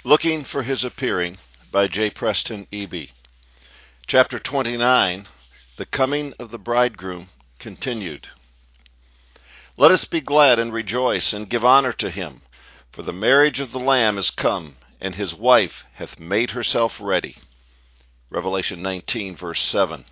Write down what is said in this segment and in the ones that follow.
Looking for His Appearing by J. Preston Eby. Chapter 29, The Coming of the Bridegroom, continued. Let us be glad and rejoice and give honor to Him, for the marriage of the Lamb is come, and His wife hath made herself ready. Revelation 19, verse 7.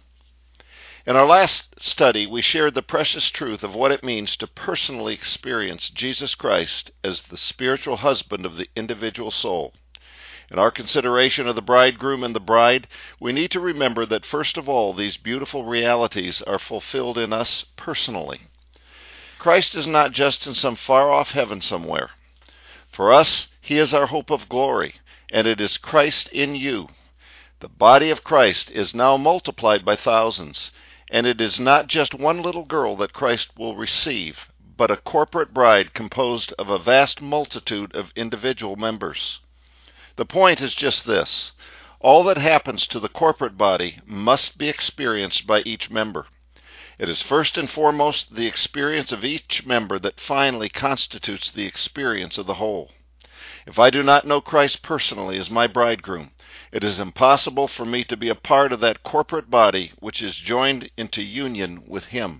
In our last study, we shared the precious truth of what it means to personally experience Jesus Christ as the spiritual husband of the individual soul. In our consideration of the bridegroom and the bride, we need to remember that first of all, these beautiful realities are fulfilled in us personally. Christ is not just in some far-off heaven somewhere. For us, He is our hope of glory, and it is Christ in you. The body of Christ is now multiplied by thousands, and it is not just one little girl that Christ will receive, but a corporate bride composed of a vast multitude of individual members. The point is just this: all that happens to the corporate body must be experienced by each member. It is first and foremost the experience of each member that finally constitutes the experience of the whole. If I do not know Christ personally as my bridegroom, it is impossible for me to be a part of that corporate body which is joined into union with Him.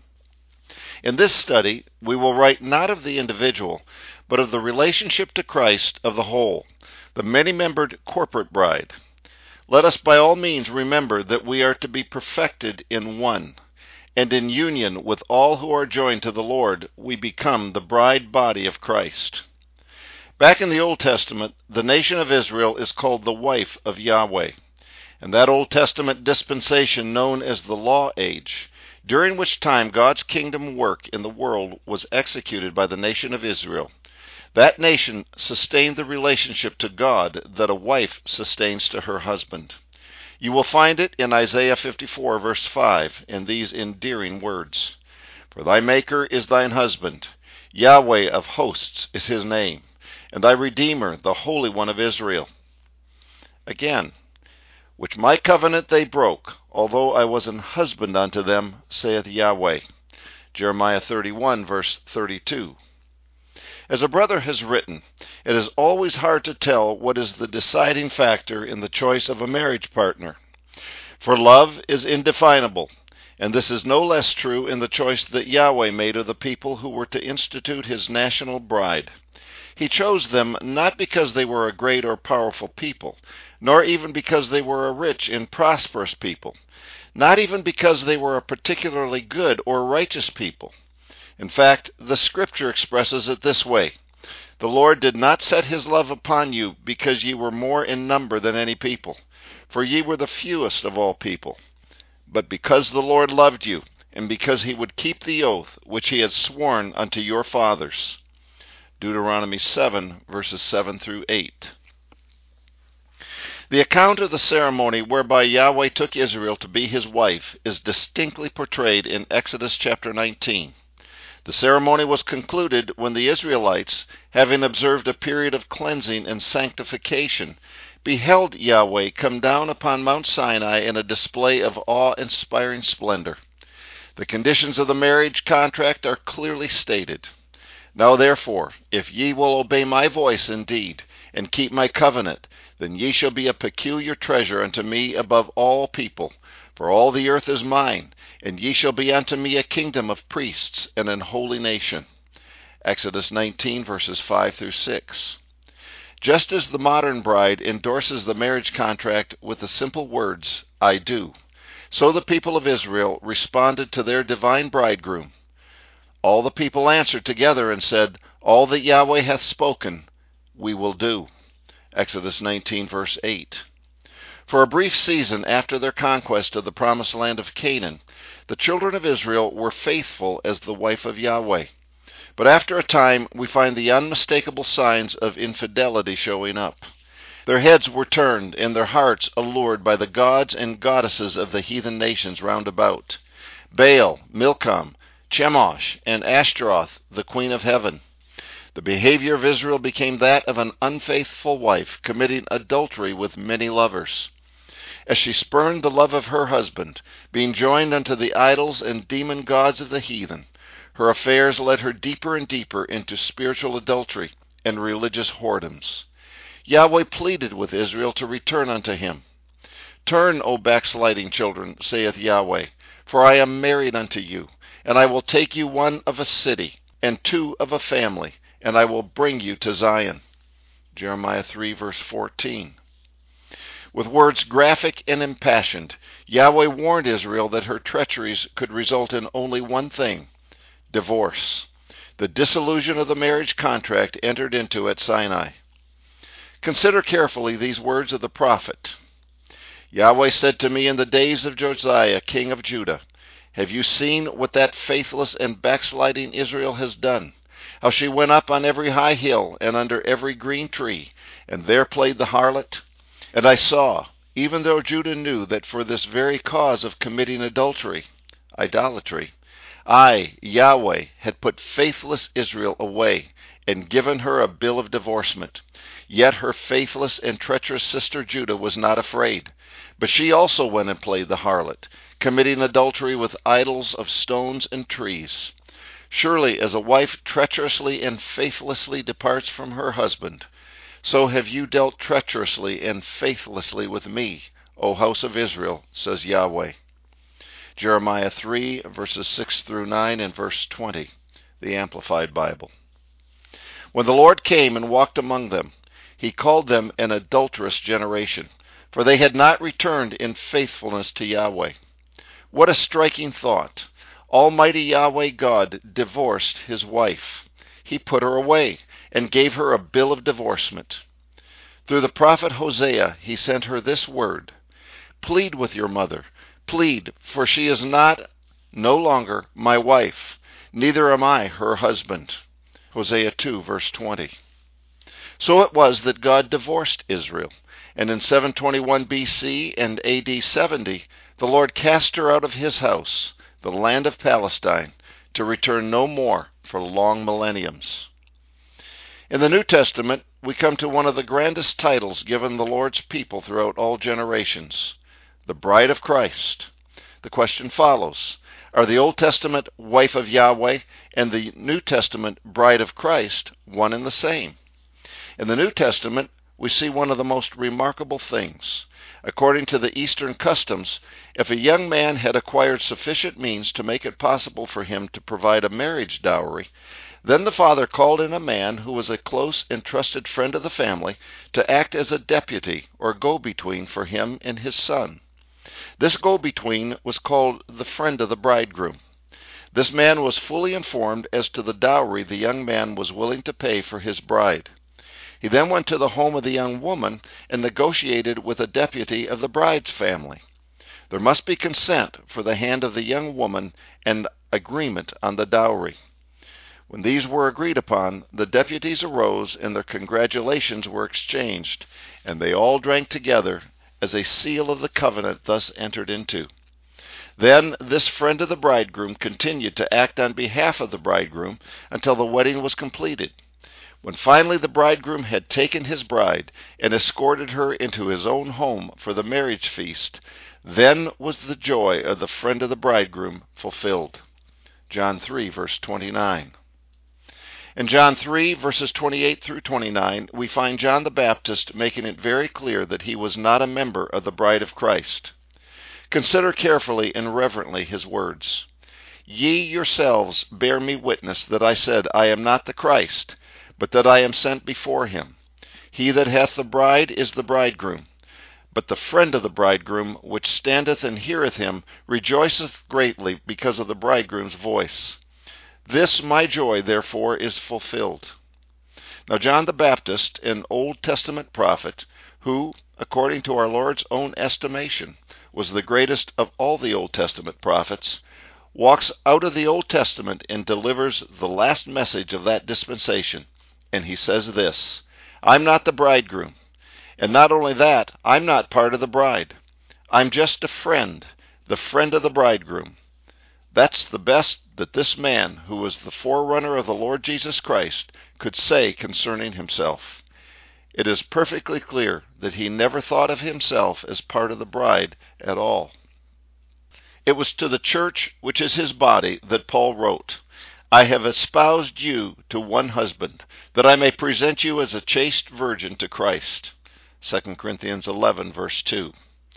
In this study, we will write not of the individual, but of the relationship to Christ of the whole, the many-membered corporate bride. Let us by all means remember that we are to be perfected in one, and in union with all who are joined to the Lord, we become the bride body of Christ. Back in the Old Testament, the nation of Israel is called the wife of Yahweh, and that Old Testament dispensation known as the Law Age, during which time God's kingdom work in the world was executed by the nation of Israel. That nation sustained the relationship to God that a wife sustains to her husband. You will find it in Isaiah 54, verse 5, in these endearing words: For thy Maker is thine husband, Yahweh of hosts is His name, and thy Redeemer, the Holy One of Israel. Again, which my covenant they broke, although I was an husband unto them, saith Yahweh. Jeremiah 31, verse 32. As a brother has written, it is always hard to tell what is the deciding factor in the choice of a marriage partner. For love is indefinable, and this is no less true in the choice that Yahweh made of the people who were to institute His national bride. He chose them not because they were a great or powerful people, nor even because they were a rich and prosperous people, not even because they were a particularly good or righteous people. In fact, the Scripture expresses it this way: The Lord did not set His love upon you because ye were more in number than any people, for ye were the fewest of all people, but because the Lord loved you, and because He would keep the oath which He had sworn unto your fathers. Deuteronomy 7, verses 7 through 8. The account of the ceremony whereby Yahweh took Israel to be His wife is distinctly portrayed in Exodus chapter 19. The ceremony was concluded when the Israelites, having observed a period of cleansing and sanctification, beheld Yahweh come down upon Mount Sinai in a display of awe-inspiring splendor. The conditions of the marriage contract are clearly stated. Now therefore, if ye will obey my voice indeed, and keep my covenant, then ye shall be a peculiar treasure unto me above all people, for all the earth is mine, and ye shall be unto me a kingdom of priests and an holy nation. Exodus 19, verses 5 through 6. Just as the modern bride endorses the marriage contract with the simple words, I do, so the people of Israel responded to their divine bridegroom. All the people answered together and said, All that Yahweh hath spoken, we will do. Exodus 19, verse 8. For a brief season after their conquest of the promised land of Canaan, the children of Israel were faithful as the wife of Yahweh. But after a time, we find the unmistakable signs of infidelity showing up. Their heads were turned, and their hearts allured by the gods and goddesses of the heathen nations round about: Baal, Milcom, Chemosh, and Ashtaroth, the queen of heaven. The behavior of Israel became that of an unfaithful wife committing adultery with many lovers. As she spurned the love of her husband, being joined unto the idols and demon gods of the heathen, her affairs led her deeper and deeper into spiritual adultery and religious whoredoms. Yahweh pleaded with Israel to return unto him. Turn, O backsliding children, saith Yahweh, for I am married unto you, and I will take you one of a city, and two of a family, and I will bring you to Zion. Jeremiah 3, verse 14. With words graphic and impassioned, Yahweh warned Israel that her treacheries could result in only one thing: divorce, the dissolution of the marriage contract entered into at Sinai. Consider carefully these words of the prophet. Yahweh said to me in the days of Josiah, king of Judah, have you seen what that faithless and backsliding Israel has done? How she went up on every high hill and under every green tree, and there played the harlot? And I saw, even though Judah knew that for this very cause of committing adultery, idolatry, I, Yahweh, had put faithless Israel away and given her a bill of divorcement. Yet her faithless and treacherous sister Judah was not afraid, but she also went and played the harlot, committing adultery with idols of stones and trees. Surely as a wife treacherously and faithlessly departs from her husband, so have you dealt treacherously and faithlessly with me, O house of Israel, says Yahweh. Jeremiah 3, verses 6 through 9 and verse 20, the Amplified Bible. When the Lord came and walked among them, he called them an adulterous generation, for they had not returned in faithfulness to Yahweh. What a striking thought! Almighty Yahweh God divorced his wife. He put her away and gave her a bill of divorcement. Through the prophet Hosea, he sent her this word: plead with your mother, plead, for she is no longer my wife, neither am I her husband. Hosea 2, verse 20. So it was that God divorced Israel, and in 721 BC and AD 70, the Lord cast her out of his house, the land of Palestine, to return no more for long millenniums. In the New Testament, we come to one of the grandest titles given the Lord's people throughout all generations, the Bride of Christ. The question follows: are the Old Testament wife of Yahweh and the New Testament bride of Christ one and the same? In the New Testament, we see one of the most remarkable things. According to the Eastern customs, if a young man had acquired sufficient means to make it possible for him to provide a marriage dowry, then the father called in a man who was a close and trusted friend of the family to act as a deputy or go-between for him and his son. This go-between was called the friend of the bridegroom. This man was fully informed as to the dowry the young man was willing to pay for his bride. He then went to the home of the young woman and negotiated with a deputy of the bride's family. There must be consent for the hand of the young woman and agreement on the dowry. When these were agreed upon, the deputies arose and their congratulations were exchanged, and they all drank together as a seal of the covenant thus entered into. Then this friend of the bridegroom continued to act on behalf of the bridegroom until the wedding was completed. When finally the bridegroom had taken his bride and escorted her into his own home for the marriage feast, then was the joy of the friend of the bridegroom fulfilled. John 3, verse 29. In John 3, verses 28 through 29, we find John the Baptist making it very clear that he was not a member of the bride of Christ. Consider carefully and reverently his words. Ye yourselves bear me witness that I said, I am not the Christ, but that I am sent before him. He that hath the bride is the bridegroom. But the friend of the bridegroom, which standeth and heareth him, rejoiceth greatly because of the bridegroom's voice. This my joy, therefore, is fulfilled. Now John the Baptist, an Old Testament prophet, who, according to our Lord's own estimation, was the greatest of all the Old Testament prophets, walks out of the Old Testament and delivers the last message of that dispensation. And he says this: I'm not the bridegroom. And not only that, I'm not part of the bride. I'm just a friend, the friend of the bridegroom. That's the best that this man, who was the forerunner of the Lord Jesus Christ, could say concerning himself. It is perfectly clear that he never thought of himself as part of the bride at all. It was to the church, which is his body, that Paul wrote, I have espoused you to one husband, that I may present you as a chaste virgin to Christ. 2 Corinthians 11, verse 2.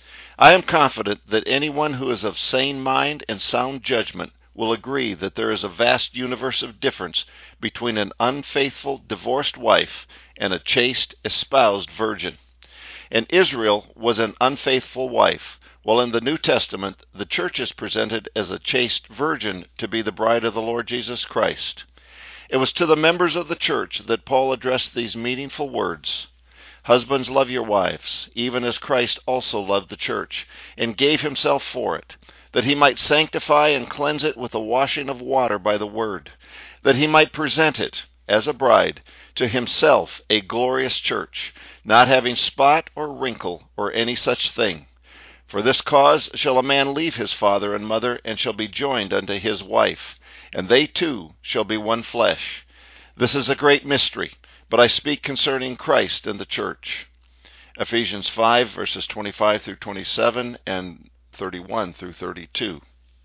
I am confident that anyone who is of sane mind and sound judgment will agree that there is a vast universe of difference between an unfaithful divorced wife and a chaste espoused virgin. And Israel was an unfaithful wife, while in the New Testament the church is presented as a chaste virgin to be the bride of the Lord Jesus Christ. It was to the members of the church that Paul addressed these meaningful words. Husbands, love your wives, even as Christ also loved the church, and gave himself for it, that he might sanctify and cleanse it with the washing of water by the word, that he might present it, as a bride, to himself a glorious church, not having spot or wrinkle or any such thing. For this cause shall a man leave his father and mother, and shall be joined unto his wife, and they two shall be one flesh. This is a great mystery, but I speak concerning Christ and the church. Ephesians 5, verses 25 through 27 and 31 through 32.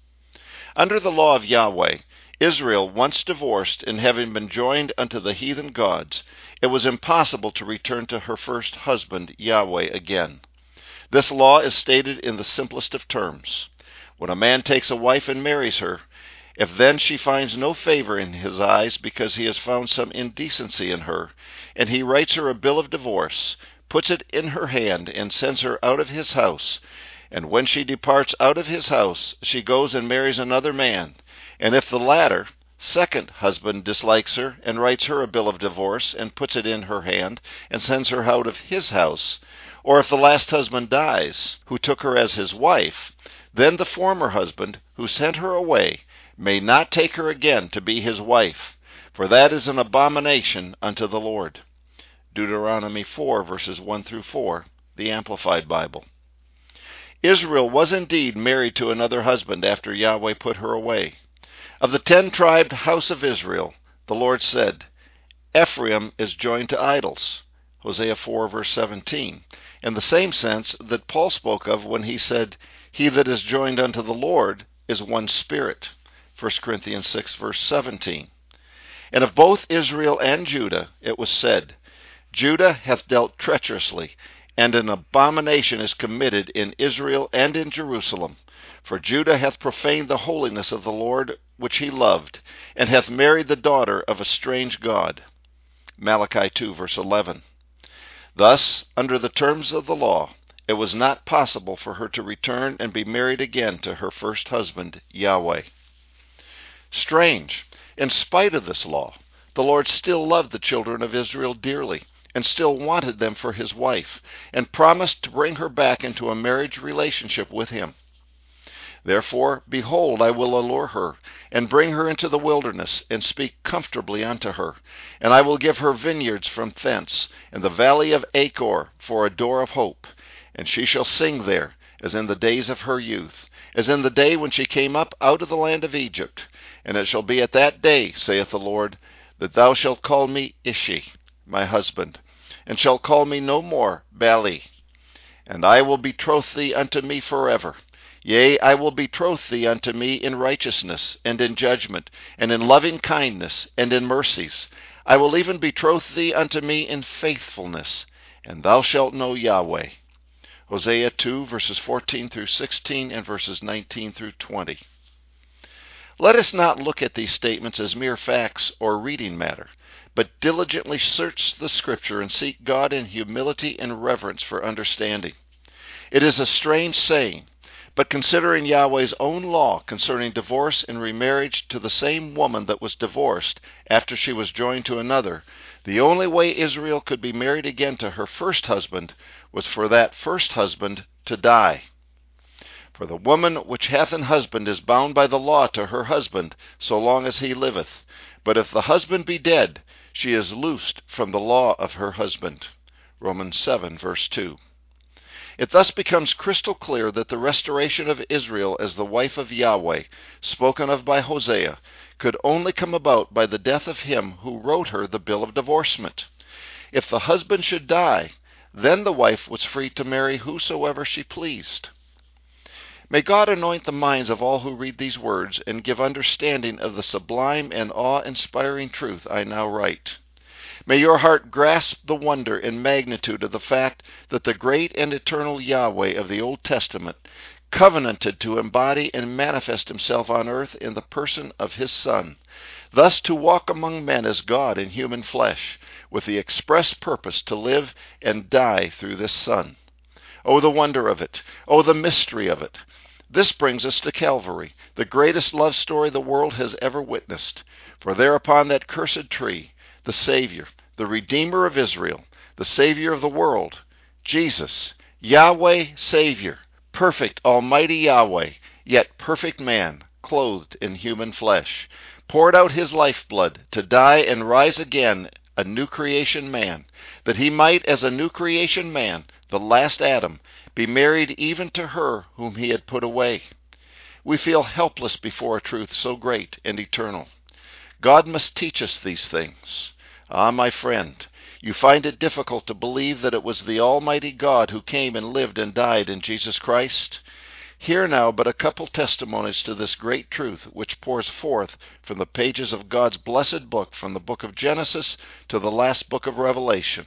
Under the law of Yahweh, Israel, once divorced and having been joined unto the heathen gods, it was impossible to return to her first husband, Yahweh, again. This law is stated in the simplest of terms. When a man takes a wife and marries her, if then she finds no favor in his eyes because he has found some indecency in her, and he writes her a bill of divorce, puts it in her hand, and sends her out of his house, and when she departs out of his house, she goes and marries another man, and if the latter, second husband dislikes her, and writes her a bill of divorce, and puts it in her hand, and sends her out of his house, or if the last husband dies, who took her as his wife, then the former husband, who sent her away, may not take her again to be his wife, for that is an abomination unto the Lord. Deuteronomy 4, verses 1 through 4, the Amplified Bible. Israel was indeed married to another husband after Yahweh put her away. Of the 10-tribed house of Israel, the Lord said, Ephraim is joined to idols, Hosea 4, verse 17, in the same sense that Paul spoke of when he said, He that is joined unto the Lord is one spirit, 1 Corinthians 6, verse 17. And of both Israel and Judah it was said, Judah hath dealt treacherously, and an abomination is committed in Israel and in Jerusalem. For Judah hath profaned the holiness of the Lord which he loved, and hath married the daughter of a strange god. Malachi 2, verse 11. Thus, under the terms of the law, it was not possible for her to return and be married again to her first husband, Yahweh. Strange, in spite of this law, the Lord still loved the children of Israel dearly, and still wanted them for his wife, and promised to bring her back into a marriage relationship with him. Therefore, behold, I will allure her, and bring her into the wilderness, and speak comfortably unto her. And I will give her vineyards from thence, and the valley of Achor for a door of hope. And she shall sing there, as in the days of her youth, as in the day when she came up out of the land of Egypt. And it shall be at that day, saith the Lord, that thou shalt call me Ishi, my husband, and shalt call me no more Baali. And I will betroth thee unto me forever. Yea, I will betroth thee unto me in righteousness, and in judgment, and in loving kindness, and in mercies. I will even betroth thee unto me in faithfulness, and thou shalt know Yahweh. Hosea 2, verses 14 through 16, and verses 19 through 20. Let us not look at these statements as mere facts or reading matter, but diligently search the Scripture and seek God in humility and reverence for understanding. It is a strange saying, but considering Yahweh's own law concerning divorce and remarriage to the same woman that was divorced after she was joined to another, the only way Israel could be married again to her first husband was for that first husband to die. For the woman which hath an husband is bound by the law to her husband so long as he liveth. But if the husband be dead, she is loosed from the law of her husband. Romans 7, verse 2. It thus becomes crystal clear that the restoration of Israel as the wife of Yahweh, spoken of by Hosea, could only come about by the death of him who wrote her the bill of divorcement. If the husband should die, then the wife was free to marry whosoever she pleased. May God anoint the minds of all who read these words and give understanding of the sublime and awe-inspiring truth I now write. May your heart grasp the wonder and magnitude of the fact that the great and eternal Yahweh of the Old Testament covenanted to embody and manifest himself on earth in the person of his Son, thus to walk among men as God in human flesh, with the express purpose to live and die through this Son. Oh, the wonder of it! Oh, the mystery of it! This brings us to Calvary, the greatest love story the world has ever witnessed. For there upon that cursed tree, the Savior, the Redeemer of Israel, the Savior of the world, Jesus, Yahweh Savior, perfect Almighty Yahweh, yet perfect man, clothed in human flesh, poured out his lifeblood to die and rise again a new creation man, that he might, as a new creation man, the last Adam, be married even to her whom he had put away. We feel helpless before a truth so great and eternal. God must teach us these things. Ah, my friend, you find it difficult to believe that it was the Almighty God who came and lived and died in Jesus Christ? Hear now but a couple testimonies to this great truth which pours forth from the pages of God's blessed book, from the book of Genesis to the last book of Revelation.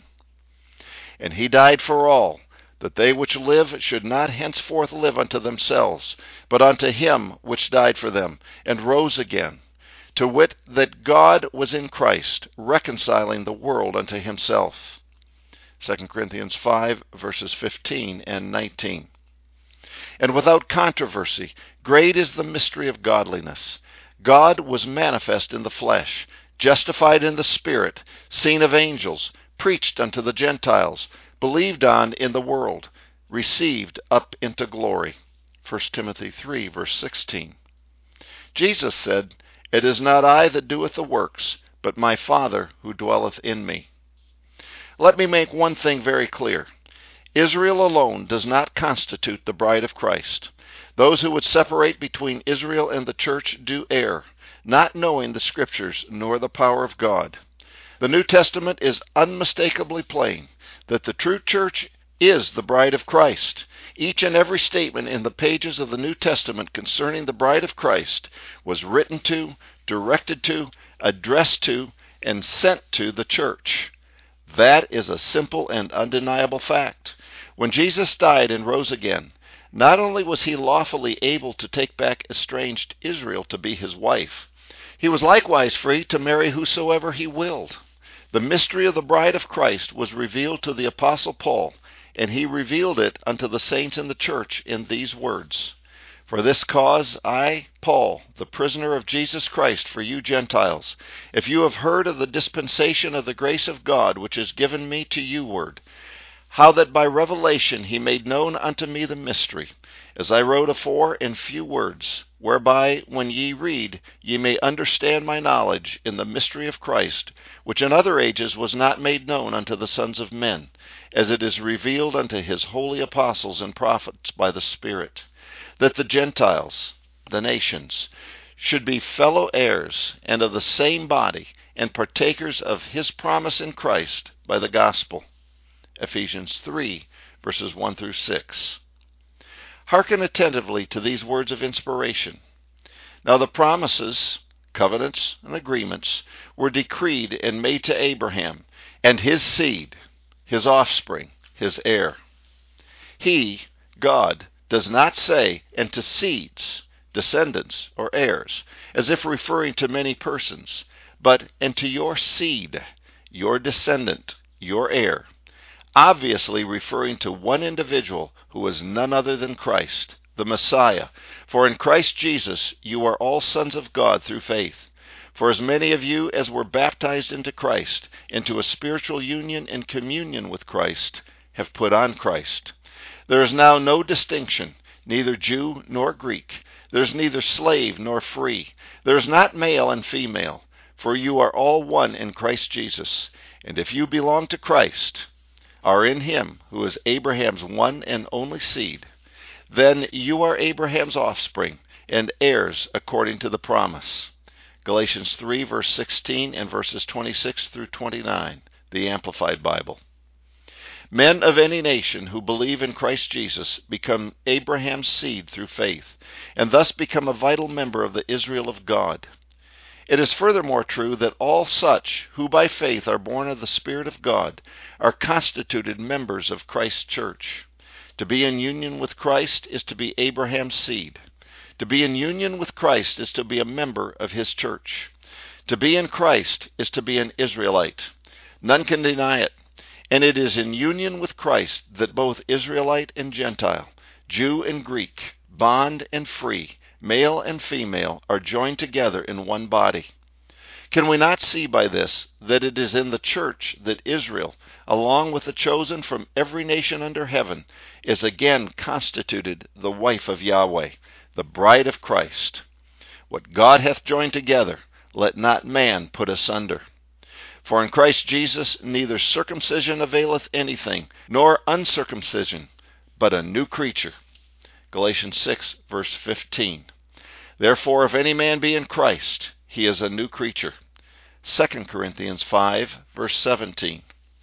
And he died for all, that they which live should not henceforth live unto themselves, but unto him which died for them, and rose again, to wit, that God was in Christ, reconciling the world unto himself. 2 Corinthians 5, verses 15 and 19. And without controversy, great is the mystery of godliness. God was manifest in the flesh, justified in the Spirit, seen of angels, preached unto the Gentiles, believed on in the world, received up into glory. 1 Timothy 3, verse 16. Jesus said, "It is not I that doeth the works, but my Father who dwelleth in me." Let me make one thing very clear. Israel alone does not constitute the bride of Christ. Those who would separate between Israel and the church do err, not knowing the Scriptures nor the power of God. The New Testament is unmistakably plain that the true church is the bride of Christ. Each and every statement in the pages of the New Testament concerning the bride of Christ was written to, directed to, addressed to, and sent to the church. That is a simple and undeniable fact. When Jesus died and rose again, not only was he lawfully able to take back estranged Israel to be his wife, he was likewise free to marry whosoever he willed. The mystery of the bride of Christ was revealed to the Apostle Paul, and he revealed it unto the saints in the church in these words: "For this cause I, Paul, the prisoner of Jesus Christ for you Gentiles, if you have heard of the dispensation of the grace of God which is given me to you ward, how that by revelation he made known unto me the mystery, as I wrote afore in few words, whereby when ye read ye may understand my knowledge in the mystery of Christ, which in other ages was not made known unto the sons of men, as it is revealed unto his holy apostles and prophets by the Spirit, that the Gentiles, the nations, should be fellow heirs and of the same body, and partakers of his promise in Christ by the gospel." Ephesians 3, verses 1 through 6. Hearken attentively to these words of inspiration. Now the promises, covenants, and agreements were decreed and made to Abraham, and his seed, his offspring, his heir. He, God, does not say, "and to seeds," descendants, or heirs, as if referring to many persons, but "and to your seed," your descendant, your heir, obviously referring to one individual who is none other than Christ, the Messiah. For in Christ Jesus you are all sons of God through faith. For as many of you as were baptized into Christ, into a spiritual union and communion with Christ, have put on Christ. There is now no distinction, neither Jew nor Greek. There is neither slave nor free. There is not male and female, for you are all one in Christ Jesus. And if you belong to Christ, are in him who is Abraham's one and only seed, then you are Abraham's offspring and heirs according to the promise. Galatians 3, verse 16 and verses 26 through 29, the Amplified Bible. Men of any nation who believe in Christ Jesus become Abraham's seed through faith, and thus become a vital member of the Israel of God. It is furthermore true that all such who by faith are born of the Spirit of God are constituted members of Christ's church. To be in union with Christ is to be Abraham's seed. To be in union with Christ is to be a member of his church. To be in Christ is to be an Israelite. None can deny it. And it is in union with Christ that both Israelite and Gentile, Jew and Greek, bond and free, male and female, are joined together in one body. Can we not see by this that it is in the church that Israel, along with the chosen from every nation under heaven, is again constituted the wife of Yahweh, the bride of Christ? What God hath joined together, let not man put asunder. For in Christ Jesus neither circumcision availeth anything, nor uncircumcision, but a new creature. Galatians 6, verse 15. Therefore, if any man be in Christ, he is a new creature. 2 Corinthians 5, verse 17.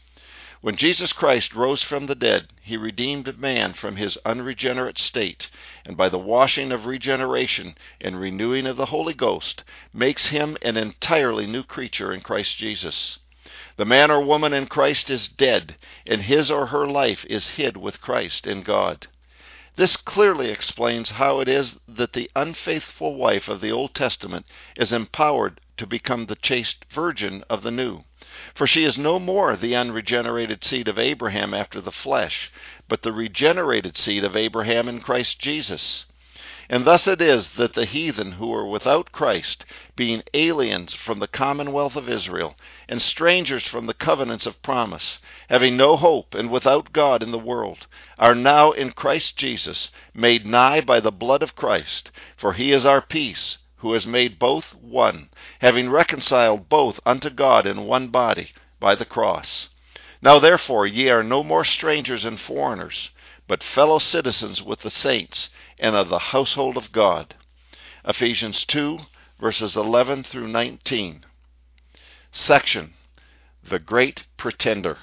When Jesus Christ rose from the dead, he redeemed man from his unregenerate state, and by the washing of regeneration and renewing of the Holy Ghost, makes him an entirely new creature in Christ Jesus. The man or woman in Christ is dead, and his or her life is hid with Christ in God. This clearly explains how it is that the unfaithful wife of the Old Testament is empowered to become the chaste virgin of the New. For she is no more the unregenerated seed of Abraham after the flesh, but the regenerated seed of Abraham in Christ Jesus. And thus it is that the heathen who are without Christ, being aliens from the commonwealth of Israel, and strangers from the covenants of promise, having no hope and without God in the world, are now in Christ Jesus, made nigh by the blood of Christ. For he is our peace, who has made both one, having reconciled both unto God in one body by the cross. Now therefore ye are no more strangers and foreigners, but fellow citizens with the saints, and of the household of God. Ephesians 2, verses 11 through 19. Section: The Great Pretender.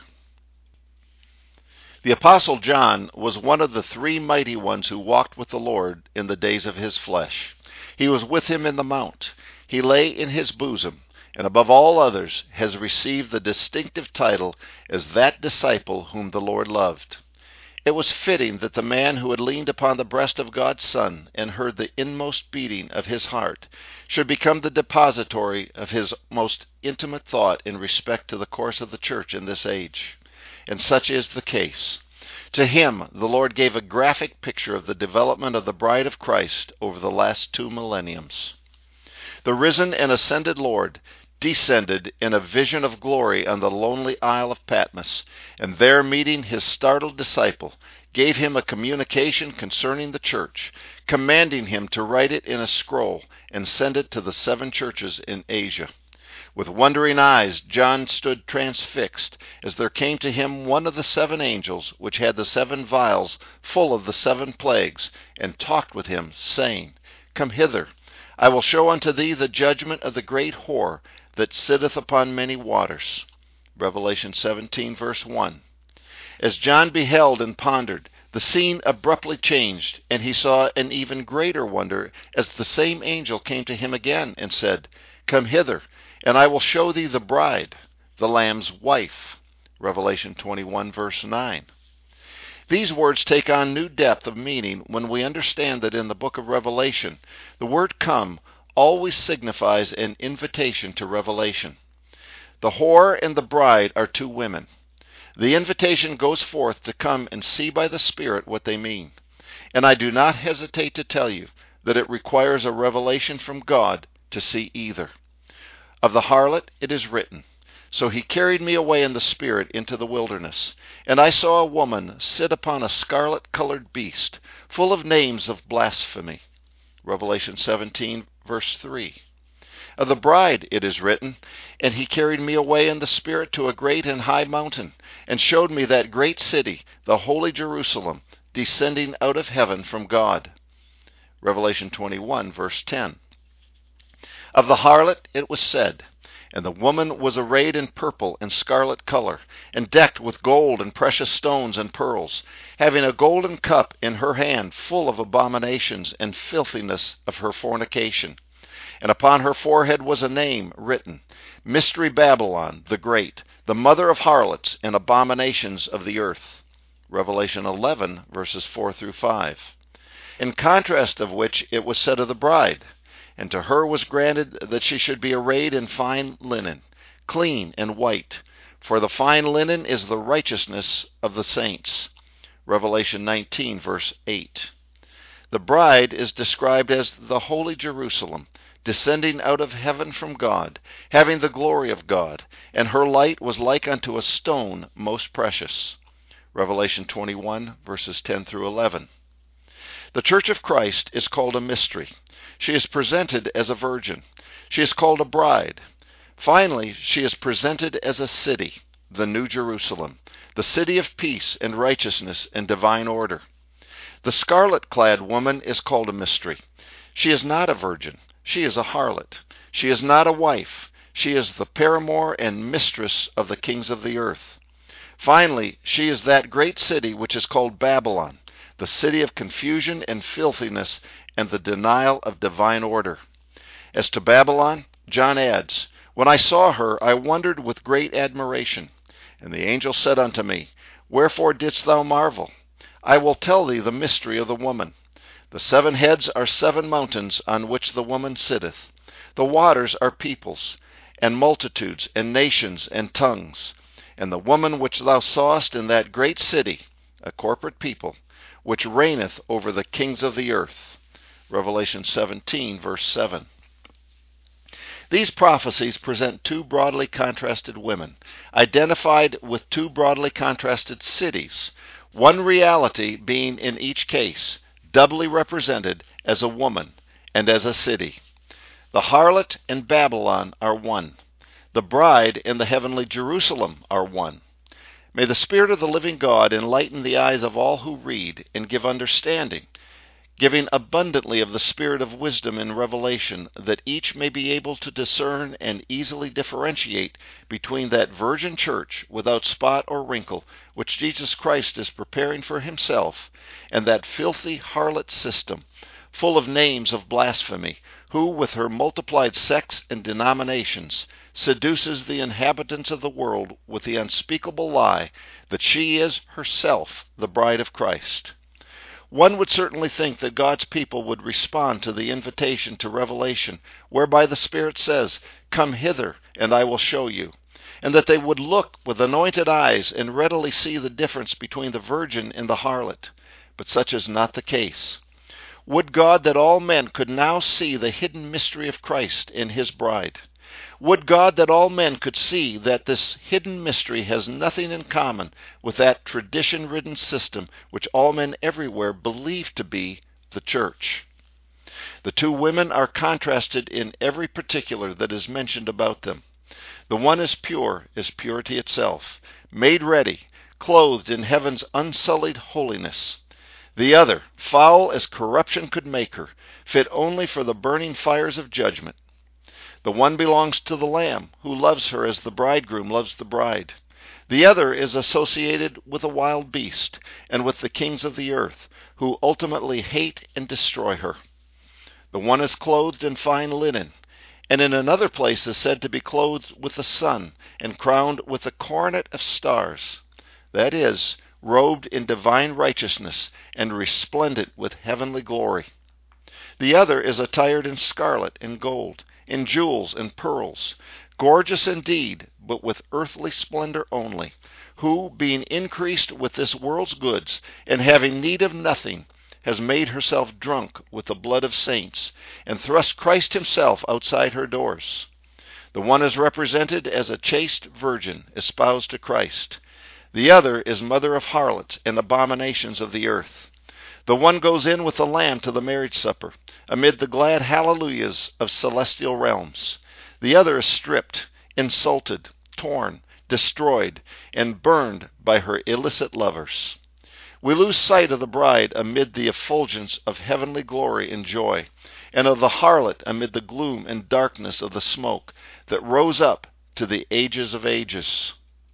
The Apostle John was one of the three mighty ones who walked with the Lord in the days of his flesh. He was with him in the mount. He lay in his bosom, and above all others has received the distinctive title as that disciple whom the Lord loved. It was fitting that the man who had leaned upon the breast of God's Son and heard the inmost beating of his heart should become the depository of his most intimate thought in respect to the course of the church in this age. And such is the case. To him, the Lord gave a graphic picture of the development of the bride of Christ over the last 2 millenniums. The risen and ascended Lord descended in a vision of glory on the lonely Isle of Patmos, and there meeting his startled disciple, gave him a communication concerning the church, commanding him to write it in a scroll and send it to the 7 churches in Asia. With wondering eyes John stood transfixed, as there came to him one of the 7 angels, which had the 7 vials full of the 7 plagues, and talked with him, saying, Come hither, I will show unto thee the judgment of the great whore that sitteth upon many waters. Revelation 17, verse 1. As John beheld and pondered, the scene abruptly changed, and he saw an even greater wonder as the same angel came to him again and said, Come hither, and I will show thee the bride, the Lamb's wife. Revelation 21, verse 9. These words take on new depth of meaning when we understand that in the book of Revelation, the word come always signifies an invitation to revelation. The whore and the bride are 2 women. The invitation goes forth to come and see by the Spirit what they mean. And I do not hesitate to tell you that it requires a revelation from God to see either. Of the harlot it is written, So he carried me away in the Spirit into the wilderness, and I saw a woman sit upon a scarlet-colored beast, full of names of blasphemy. Revelation 17, verse 3. Of the bride it is written, And he carried me away in the Spirit to a great and high mountain, and showed me that great city, the holy Jerusalem, descending out of heaven from God. Revelation 21, verse 10. Of the harlot it was said, And the woman was arrayed in purple and scarlet color, and decked with gold and precious stones and pearls, having a golden cup in her hand full of abominations and filthiness of her fornication. And upon her forehead was a name written, Mystery Babylon the Great, the mother of harlots and abominations of the earth. Revelation 11, verses 4 through 5. In contrast of which it was said of the bride, And to her was granted that she should be arrayed in fine linen, clean and white, for the fine linen is the righteousness of the saints. Revelation 19, verse 8. The bride is described as the holy Jerusalem, descending out of heaven from God, having the glory of God, and her light was like unto a stone most precious. Revelation 21, verses 10 through 11. The Church of Christ is called a mystery. She is presented as a virgin. She is called a bride. Finally, she is presented as a city, the New Jerusalem, the city of peace and righteousness and divine order. The scarlet-clad woman is called a mystery. She is not a virgin. She is a harlot. She is not a wife. She is the paramour and mistress of the kings of the earth. Finally, she is that great city which is called Babylon, the city of confusion and filthiness and the denial of divine order. As to Babylon, John adds, When I saw her, I wondered with great admiration. And the angel said unto me, Wherefore didst thou marvel? I will tell thee the mystery of the woman. The 7 heads are 7 mountains on which the woman sitteth. The waters are peoples, and multitudes, and nations, and tongues. And the woman which thou sawest in that great city, a corporate people, which reigneth over the kings of the earth. Revelation 17, verse 7. These prophecies present 2 broadly contrasted women, identified with 2 broadly contrasted cities, one reality being in each case doubly represented as a woman and as a city. The harlot and Babylon are one. The bride and the heavenly Jerusalem are one. May the Spirit of the living God enlighten the eyes of all who read and give understanding, giving abundantly of the spirit of wisdom and revelation, that each may be able to discern and easily differentiate between that virgin church without spot or wrinkle, which Jesus Christ is preparing for himself, and that filthy harlot system, full of names of blasphemy, who, with her multiplied sects and denominations, seduces the inhabitants of the world with the unspeakable lie that she is herself the bride of Christ. One would certainly think that God's people would respond to the invitation to revelation, whereby the Spirit says, Come hither, and I will show you, and that they would look with anointed eyes and readily see the difference between the virgin and the harlot. But such is not the case. Would God that all men could now see the hidden mystery of Christ in his bride. Would God that all men could see that this hidden mystery has nothing in common with that tradition-ridden system which all men everywhere believe to be the church. The 2 women are contrasted in every particular that is mentioned about them. The one is purity itself, made ready, clothed in heaven's unsullied holiness. The other, foul as corruption could make her, fit only for the burning fires of judgment. The one belongs to the Lamb, who loves her as the bridegroom loves the bride. The other is associated with a wild beast and with the kings of the earth, who ultimately hate and destroy her. The one is clothed in fine linen, and in another place is said to be clothed with the sun and crowned with a coronet of stars. That is, robed in divine righteousness and resplendent with heavenly glory. The other is attired in scarlet and gold, in jewels and pearls, gorgeous indeed, but with earthly splendor only, who, being increased with this world's goods, and having need of nothing, has made herself drunk with the blood of saints, and thrust Christ himself outside her doors. The one is represented as a chaste virgin espoused to Christ. The other is mother of harlots and abominations of the earth. The one goes in with the Lamb to the marriage supper, amid the glad hallelujahs of celestial realms. The other is stripped, insulted, torn, destroyed, and burned by her illicit lovers. We lose sight of the bride amid the effulgence of heavenly glory and joy, and of the harlot amid the gloom and darkness of the smoke that rose up to the ages of ages.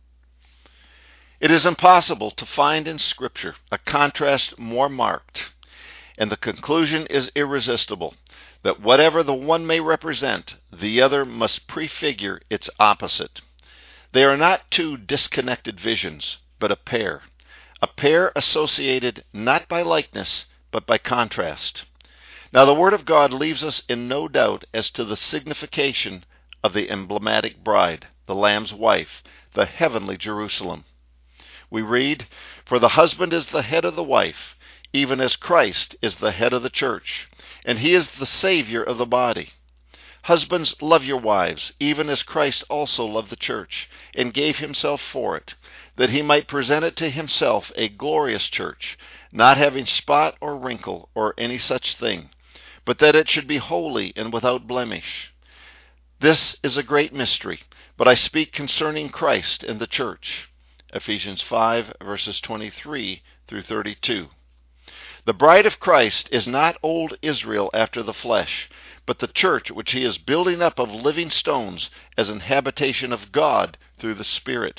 It is impossible to find in Scripture a contrast more marked, and the conclusion is irresistible, that whatever the one may represent, the other must prefigure its opposite. They are not two disconnected visions, but a pair associated not by likeness, but by contrast. Now the Word of God leaves us in no doubt as to the signification of the emblematic bride, the Lamb's wife, the heavenly Jerusalem. We read, "For the husband is the head of the wife, even as Christ is the head of the church, and he is the Savior of the body. Husbands, love your wives, even as Christ also loved the church, and gave himself for it, that he might present it to himself a glorious church, not having spot or wrinkle or any such thing, but that it should be holy and without blemish. This is a great mystery, but I speak concerning Christ and the church." Ephesians 5, verses 23 through 32. The bride of Christ is not old Israel after the flesh, but the church which he is building up of living stones as an habitation of God through the Spirit.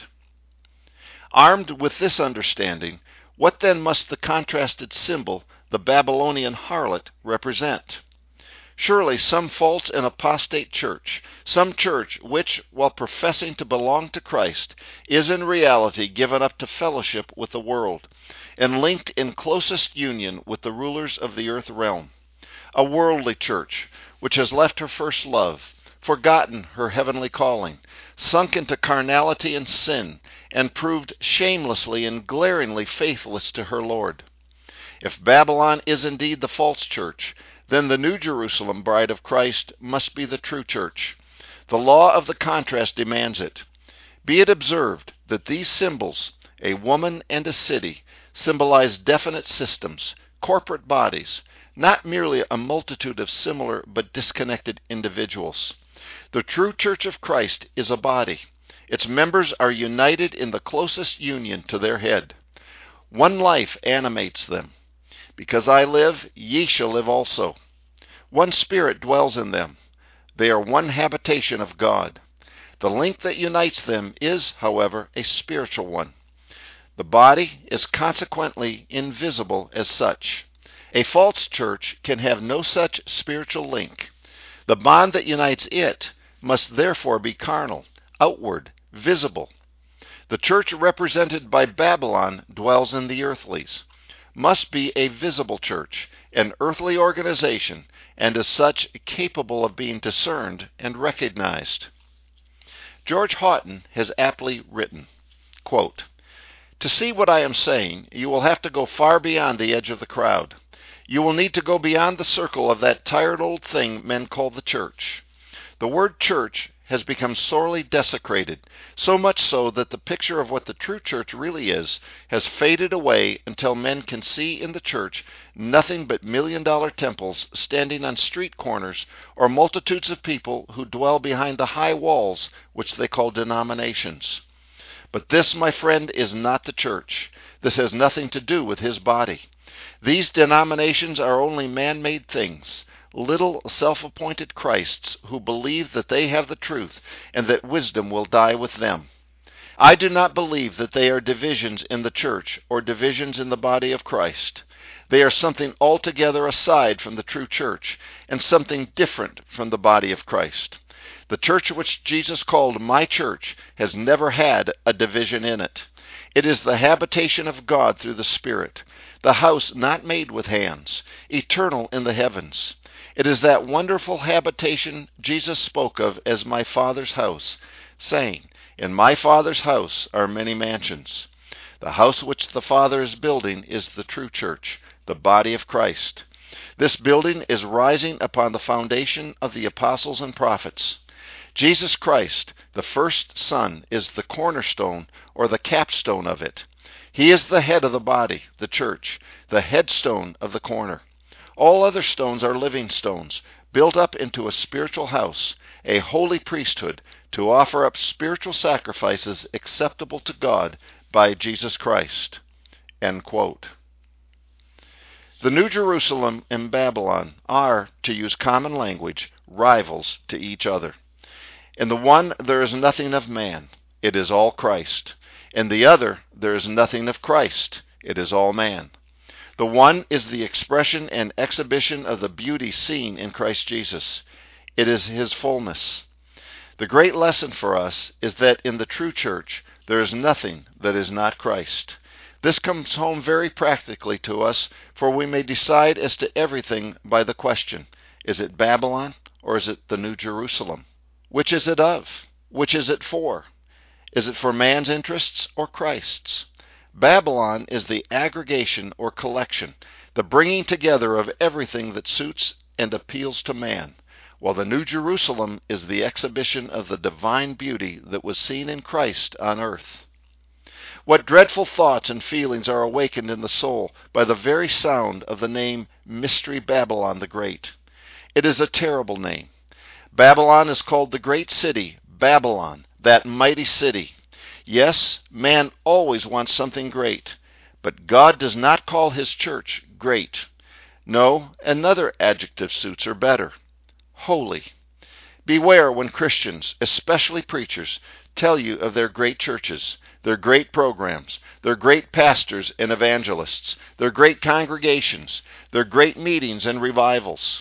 Armed with this understanding, what then must the contrasted symbol, the Babylonian harlot, represent? Surely some false and apostate church, some church which, while professing to belong to Christ, is in reality given up to fellowship with the world, and linked in closest union with the rulers of the earth realm. A worldly church, which has left her first love, forgotten her heavenly calling, sunk into carnality and sin, and proved shamelessly and glaringly faithless to her Lord. If Babylon is indeed the false church, then the New Jerusalem bride of Christ must be the true church. The law of the contrast demands it. Be it observed that these symbols, a woman and a city, symbolize definite systems, corporate bodies, not merely a multitude of similar but disconnected individuals. The true church of Christ is a body. Its members are united in the closest union to their head. One life animates them. Because I live, ye shall live also. One Spirit dwells in them. They are one habitation of God. The link that unites them is, however, a spiritual one. The body is consequently invisible as such. A false church can have no such spiritual link. The bond that unites it must therefore be carnal, outward, visible. The church represented by Babylon dwells in the earthlies, must be a visible church, an earthly organization, and as such capable of being discerned and recognized. George Houghton has aptly written, quote, "To see what I am saying, you will have to go far beyond the edge of the crowd. You will need to go beyond the circle of that tired old thing men call the church. The word church has become sorely desecrated, so much so that the picture of what the true church really is has faded away until men can see in the church nothing but million-dollar temples standing on street corners or multitudes of people who dwell behind the high walls which they call denominations. But this, my friend, is not the church. This has nothing to do with his body. These denominations are only man-made things, little self-appointed Christs who believe that they have the truth and that wisdom will die with them. I do not believe that they are divisions in the church or divisions in the body of Christ. They are something altogether aside from the true church and something different from the body of Christ. The church which Jesus called my church has never had a division in it. It is the habitation of God through the Spirit, the house not made with hands, eternal in the heavens. It is that wonderful habitation Jesus spoke of as my Father's house, saying, "In my Father's house are many mansions." The house which the Father is building is the true church, the body of Christ. This building is rising upon the foundation of the apostles and prophets. Jesus Christ, the first Son, is the cornerstone or the capstone of it. He is the head of the body, the church, the headstone of the corner. All other stones are living stones, built up into a spiritual house, a holy priesthood, to offer up spiritual sacrifices acceptable to God by Jesus Christ. End quote. The New Jerusalem and Babylon are, to use common language, rivals to each other. In the one there is nothing of man, it is all Christ. In the other there is nothing of Christ, it is all man. The one is the expression and exhibition of the beauty seen in Christ Jesus. It is his fullness. The great lesson for us is that in the true church there is nothing that is not Christ. This comes home very practically to us, for we may decide as to everything by the question, is it Babylon or is it the New Jerusalem? Which is it of? Which is it for? Is it for man's interests or Christ's? Babylon is the aggregation or collection, the bringing together of everything that suits and appeals to man, while the New Jerusalem is the exhibition of the divine beauty that was seen in Christ on earth. What dreadful thoughts and feelings are awakened in the soul by the very sound of the name Mystery Babylon the Great. It is a terrible name. Babylon is called the great city, Babylon, that mighty city. Yes, man always wants something great, but God does not call his church great. No, another adjective suits her better: holy. Beware when Christians, especially preachers, tell you of their great churches, their great programs, their great pastors and evangelists, their great congregations, their great meetings and revivals.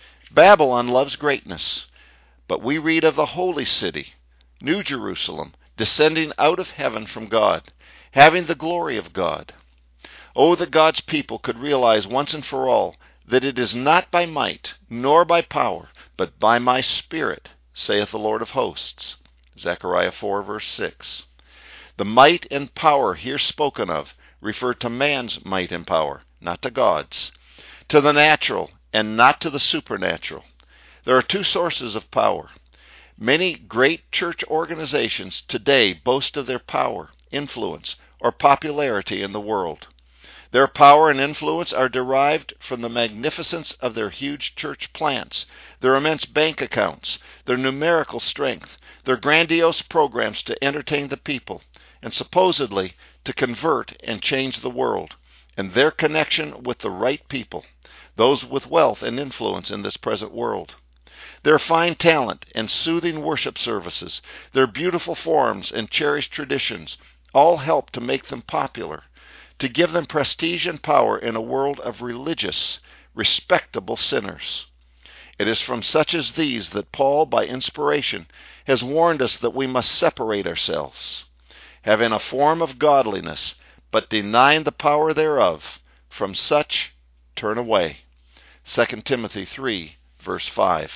Babylon loves greatness, but we read of the holy city, New Jerusalem, descending out of heaven from God, having the glory of God. Oh, that God's people could realize once and for all that it is not by might, nor by power, but by my Spirit, saith the Lord of hosts. Zechariah 4, verse 6. The might and power here spoken of refer to man's might and power, not to God's, to the natural and not to the supernatural. There are two sources of power. Many great church organizations today boast of their power, influence, or popularity in the world. Their power and influence are derived from the magnificence of their huge church plants, their immense bank accounts, their numerical strength, their grandiose programs to entertain the people, and supposedly to convert and change the world, and their connection with the right people, those with wealth and influence in this present world. Their fine talent and soothing worship services, their beautiful forms and cherished traditions, all help to make them popular, to give them prestige and power in a world of religious, respectable sinners. It is from such as these that Paul, by inspiration, has warned us that we must separate ourselves, having a form of godliness, but denying the power thereof. From such turn away. 2 Timothy 3, verse 5.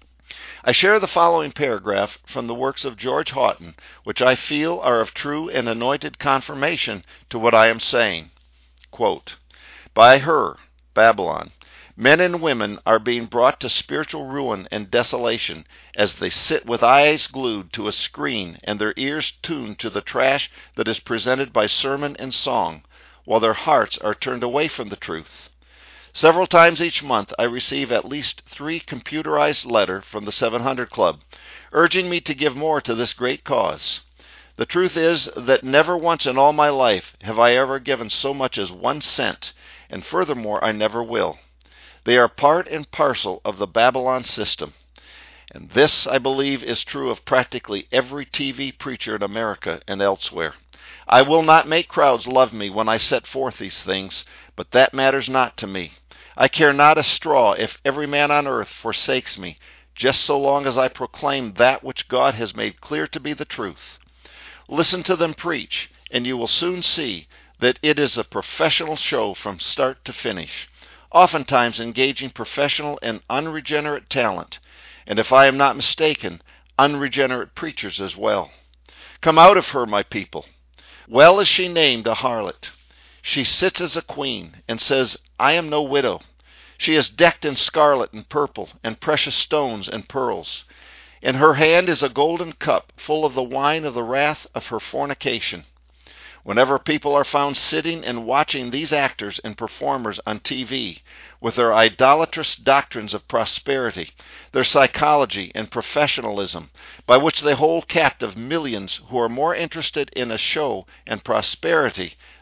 I share the following paragraph from the works of George Houghton, which I feel are of true and anointed confirmation to what I am saying. Quote, by her, Babylon, men and women are being brought to spiritual ruin and desolation as they sit with eyes glued to a screen and their ears tuned to the trash that is presented by sermon and song, while their hearts are turned away from the truth. Several times each month I receive at least 3 computerized letters from the 700 Club, urging me to give more to this great cause. The truth is that never once in all my life have I ever given so much as 1 cent, and furthermore I never will. They are part and parcel of the Babylon system, and this, I believe, is true of practically every TV preacher in America and elsewhere. I will not make crowds love me when I set forth these things, but that matters not to me. I care not a straw if every man on earth forsakes me, just so long as I proclaim that which God has made clear to be the truth. Listen to them preach, and you will soon see that it is a professional show from start to finish, oftentimes engaging professional and unregenerate talent, and if I am not mistaken, unregenerate preachers as well. Come out of her, my people. Well is she named a harlot. She sits as a queen, and says, I am no widow. She is decked in scarlet and purple, and precious stones and pearls. In her hand is a golden cup full of the wine of the wrath of her fornication. Whenever people are found sitting and watching these actors and performers on TV, with their idolatrous doctrines of prosperity, their psychology and professionalism, by which they hold captive millions who are more interested in a show and prosperity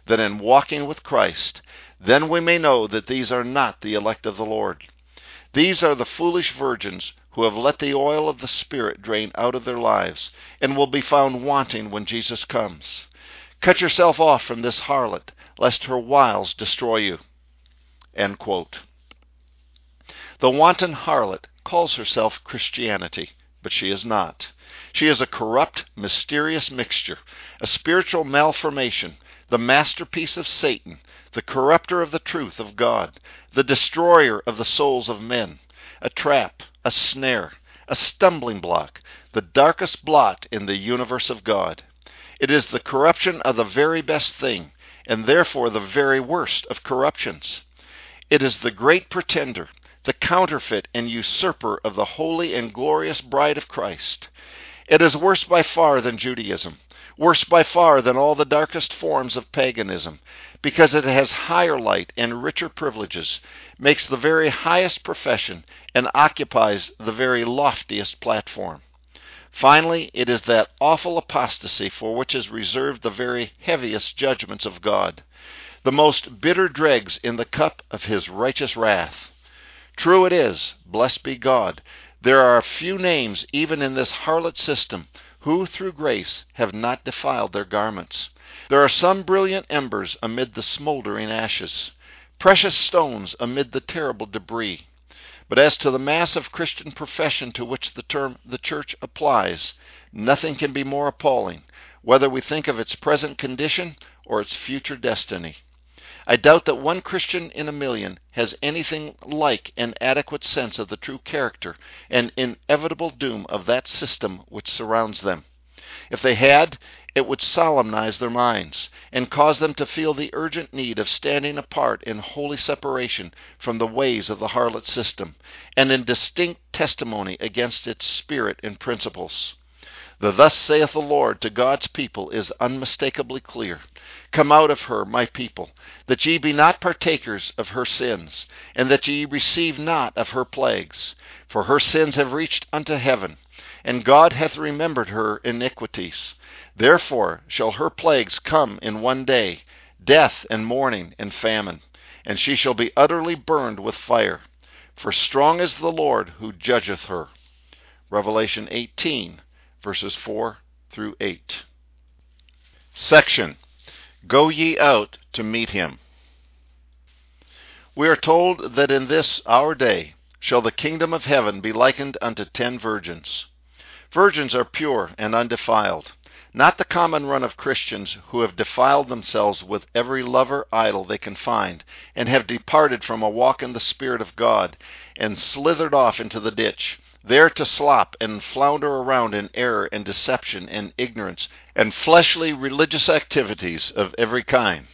than in walking with Christ, then we may know that these are not the elect of the Lord. These are the foolish virgins who have let the oil of the Spirit drain out of their lives, and will be found wanting when Jesus comes. Cut yourself off from this harlot, lest her wiles destroy you." End quote. The wanton harlot calls herself Christianity, but she is not. She is a corrupt, mysterious mixture, a spiritual malformation, the masterpiece of Satan, the corrupter of the truth of God, the destroyer of the souls of men, a trap, a snare, a stumbling block, the darkest blot in the universe of God. It is the corruption of the very best thing, and therefore the very worst of corruptions. It is the great pretender, the counterfeit and usurper of the holy and glorious bride of Christ. It is worse by far than Judaism, worse by far than all the darkest forms of paganism, because it has higher light and richer privileges, makes the very highest profession, and occupies the very loftiest platform. Finally, it is that awful apostasy for which is reserved the very heaviest judgments of God, the most bitter dregs in the cup of his righteous wrath. True it is, blessed be God, there are a few names even in this harlot system who through grace have not defiled their garments. There are some brilliant embers amid the smoldering ashes, precious stones amid the terrible debris. But as to the mass of Christian profession to which the term the church applies, nothing can be more appalling, whether we think of its present condition or its future destiny. I doubt that one Christian in a million has anything like an adequate sense of the true character and inevitable doom of that system which surrounds them. If they had, it would solemnize their minds, and cause them to feel the urgent need of standing apart in holy separation from the ways of the harlot system, and in distinct testimony against its spirit and principles. The "Thus saith the Lord" to God's people is unmistakably clear. "Come out of her, my people, that ye be not partakers of her sins, and that ye receive not of her plagues. For her sins have reached unto heaven, and God hath remembered her iniquities. Therefore shall her plagues come in one day, death and mourning and famine, and she shall be utterly burned with fire. For strong is the Lord who judgeth her." Revelation 18, verses 4 through 8. Section: Go ye out to meet him. We are told that in this our day shall the kingdom of heaven be likened unto 10 virgins. Virgins are pure and undefiled, not the common run of Christians who have defiled themselves with every lover idol they can find, and have departed from a walk in the Spirit of God, and slithered off into the ditch, there to slop and flounder around in error and deception and ignorance and fleshly religious activities of every kind.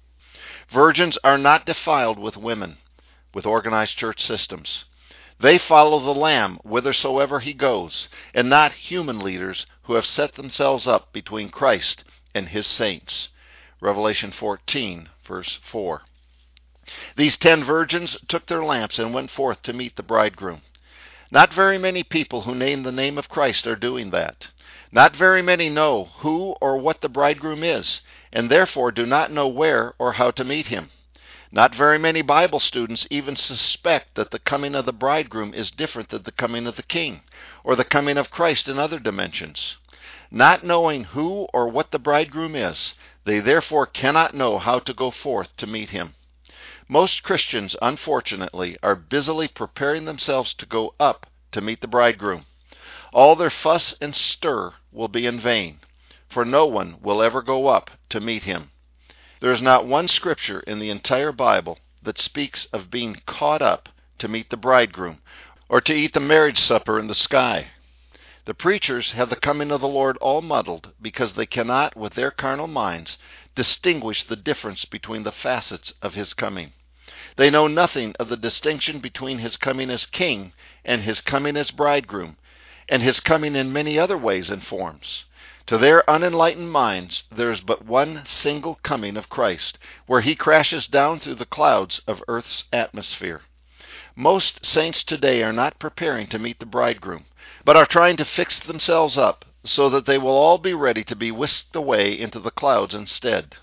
Virgins are not defiled with women, with organized church systems. They follow the Lamb whithersoever he goes, and not human leaders who have set themselves up between Christ and his saints. Revelation 14, verse 4. These 10 virgins took their lamps and went forth to meet the bridegroom. Not very many people who name the name of Christ are doing that. Not very many know who or what the bridegroom is, and therefore do not know where or how to meet him. Not very many Bible students even suspect that the coming of the bridegroom is different than the coming of the king, or the coming of Christ in other dimensions. Not knowing who or what the bridegroom is, they therefore cannot know how to go forth to meet him. Most Christians, unfortunately, are busily preparing themselves to go up to meet the bridegroom. All their fuss and stir will be in vain, for no one will ever go up to meet him. There is not one scripture in the entire Bible that speaks of being caught up to meet the bridegroom, or to eat the marriage supper in the sky. The preachers have the coming of the Lord all muddled, because they cannot, with their carnal minds, distinguish the difference between the facets of his coming. They know nothing of the distinction between his coming as king and his coming as bridegroom, and his coming in many other ways and forms. To their unenlightened minds, there is but one single coming of Christ, where he crashes down through the clouds of earth's atmosphere. Most saints today are not preparing to meet the bridegroom, but are trying to fix themselves up so that they will all be ready to be whisked away into the clouds instead.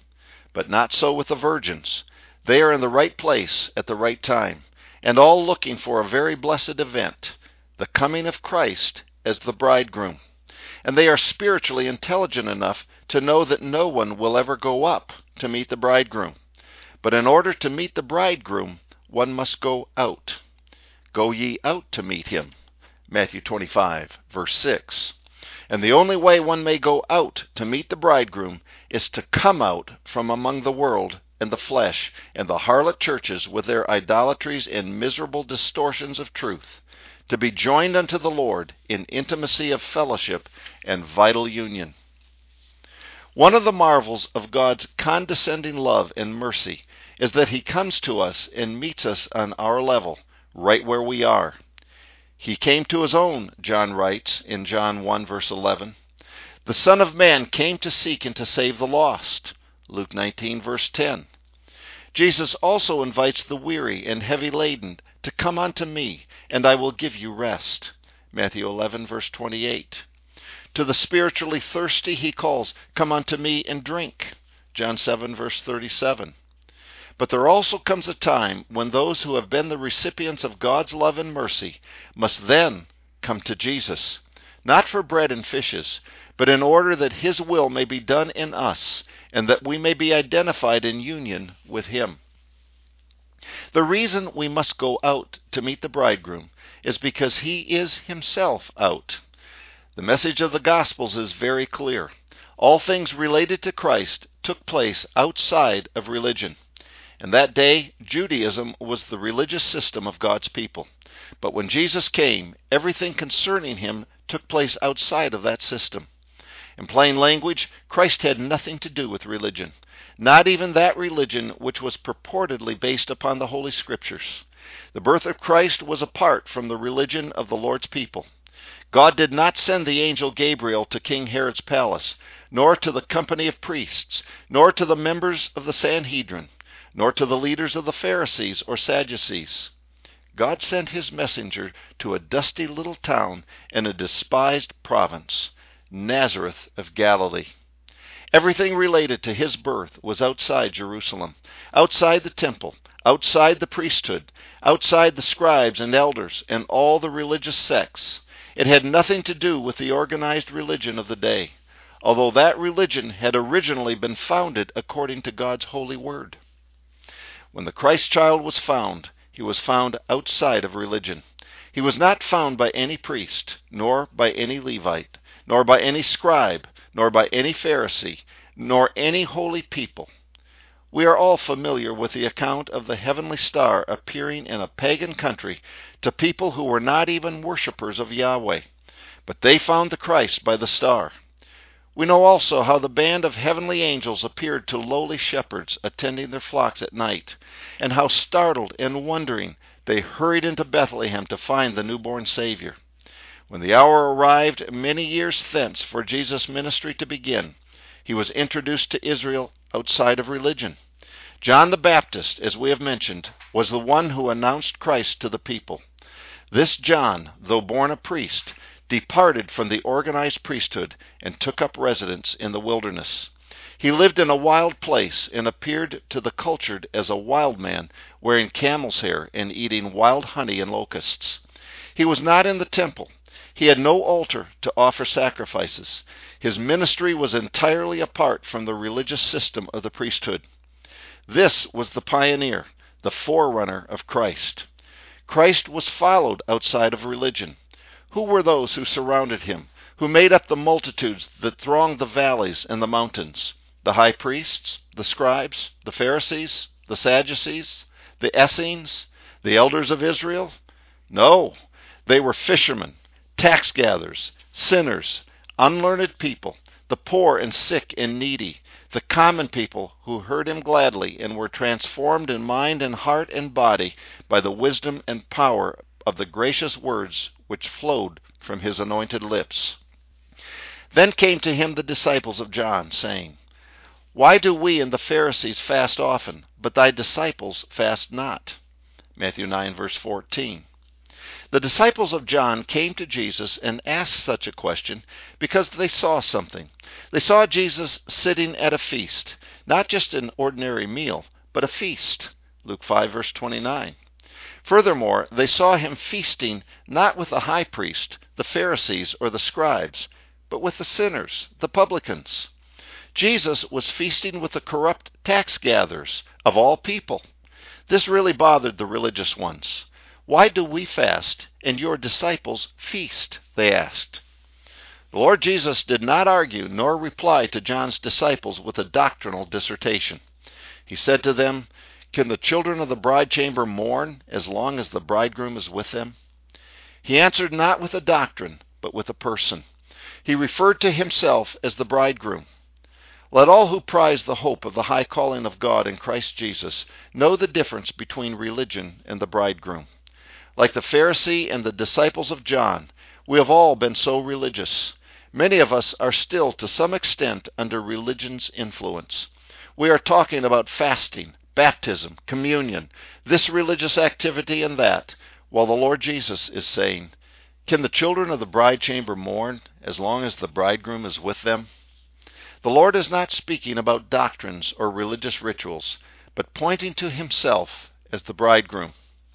But not so with the virgins. They are in the right place at the right time, and all looking for a very blessed event, the coming of Christ as the bridegroom. And they are spiritually intelligent enough to know that no one will ever go up to meet the bridegroom. But in order to meet the bridegroom, one must go out. Go ye out to meet him. Matthew 25, verse 6. And the only way one may go out to meet the bridegroom is to come out from among the world and the flesh and the harlot churches with their idolatries and miserable distortions of truth, to be joined unto the Lord in intimacy of fellowship and vital union. One of the marvels of God's condescending love and mercy is that he comes to us and meets us on our level, right where we are. He came to his own, John writes in John 1, verse 11. The Son of Man came to seek and to save the lost, Luke 19, verse 10. Jesus also invites the weary and heavy laden to come unto me, and I will give you rest, Matthew 11, verse 28. To the spiritually thirsty he calls, come unto me and drink, John 7, verse 37. But there also comes a time when those who have been the recipients of God's love and mercy must then come to Jesus, not for bread and fishes, but in order that his will may be done in us, and that we may be identified in union with him. The reason we must go out to meet the bridegroom is because he is himself out. The message of the Gospels is very clear. All things related to Christ took place outside of religion. In that day, Judaism was the religious system of God's people. But when Jesus came, everything concerning him took place outside of that system. In plain language, Christ had nothing to do with religion, not even that religion which was purportedly based upon the Holy Scriptures. The birth of Christ was apart from the religion of the Lord's people. God did not send the angel Gabriel to King Herod's palace, nor to the company of priests, nor to the members of the Sanhedrin, nor to the leaders of the Pharisees or Sadducees. God sent his messenger to a dusty little town in a despised province, Nazareth of Galilee. Everything related to his birth was outside Jerusalem, outside the temple, outside the priesthood, outside the scribes and elders and all the religious sects. It had nothing to do with the organized religion of the day, although that religion had originally been founded according to God's holy word. When the Christ child was found, he was found outside of religion. He was not found by any priest, nor by any Levite, nor by any scribe, nor by any Pharisee, nor any holy people. We are all familiar with the account of the heavenly star appearing in a pagan country to people who were not even worshippers of Yahweh, but they found the Christ by the star. We know also how the band of heavenly angels appeared to lowly shepherds attending their flocks at night, and how startled and wondering they hurried into Bethlehem to find the newborn Savior. When the hour arrived many years thence for Jesus' ministry to begin, he was introduced to Israel outside of religion. John the Baptist, as we have mentioned, was the one who announced Christ to the people. This John, though born a priest, departed from the organized priesthood and took up residence in the wilderness. He lived in a wild place and appeared to the cultured as a wild man, wearing camel's hair and eating wild honey and locusts. He was not in the temple. He had no altar to offer sacrifices. His ministry was entirely apart from the religious system of the priesthood. This was the pioneer, the forerunner of Christ. Christ was followed outside of religion. Who were those who surrounded him, who made up the multitudes that thronged the valleys and the mountains? The high priests, the scribes, the Pharisees, the Sadducees, the Essenes, the elders of Israel? No, they were fishermen, tax gatherers, sinners, unlearned people, the poor and sick and needy, the common people who heard him gladly and were transformed in mind and heart and body by the wisdom and power of the gracious words which flowed from his anointed lips. Then came to him the disciples of John, saying, Why do we and the Pharisees fast often, but thy disciples fast not? Matthew 9, verse 14. The disciples of John came to Jesus and asked such a question because they saw something. They saw Jesus sitting at a feast. not just an ordinary meal, but a feast. Luke 5, verse 29. Furthermore, they saw him feasting not with the high priest, the Pharisees, or the scribes, but with the sinners, the publicans. Jesus was feasting with the corrupt tax gatherers of all people. This really bothered the religious ones. "Why do we fast and your disciples feast?" they asked. The Lord Jesus did not argue nor reply to John's disciples with a doctrinal dissertation. He said to them, "Can the children of the bride chamber mourn as long as the bridegroom is with them?" He answered not with a doctrine, but with a person. He referred to himself as the bridegroom. Let all who prize the hope of the high calling of God in Christ Jesus know the difference between religion and the bridegroom. Like the Pharisee and the disciples of John, we have all been so religious. Many of us are still to some extent under religion's influence. We are talking about fasting, baptism, communion, this religious activity and that, while the Lord Jesus is saying, "Can the children of the bride chamber mourn as long as the bridegroom is with them?" The Lord is not speaking about doctrines or religious rituals, but pointing to himself as the bridegroom.